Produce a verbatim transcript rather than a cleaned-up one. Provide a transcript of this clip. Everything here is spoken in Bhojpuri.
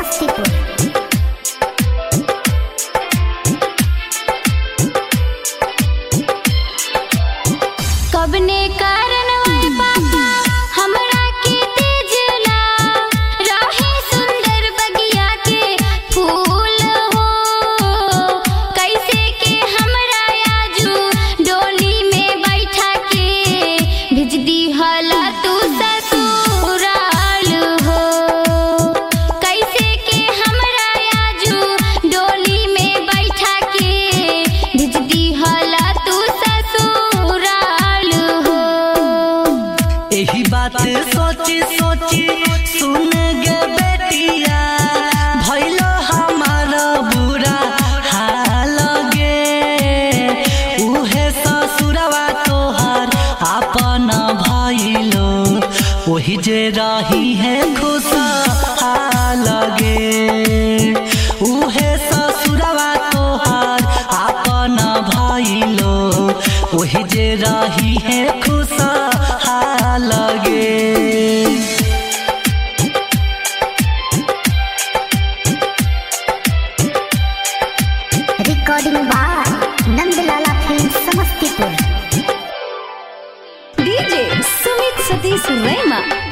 समस्तीपुर। कबने कारण वाय पापा हमरा के तेजला रहे सुंदर बगिया के फूल हो। कैसे के हमरा आजू डोली में बैठा के भेज दी हला तू ससुराल हो। कैसे के हमरा आजू डोली में बैठा के भेज दी हला तू ससुराल हो। यही बात सोची सोची सुन गे बेटिया भइलो हमारा बुरा हाल गे। उहे ससुरवा तोहार अपन भइलो वही जे रही है खुशहाल गे। उहे ससुरवा तोहार अपन भइलो वही जे रही है खुशहाल गे। Recording by Nandlala film Samastipur. DJ Sumit Satish रैमा।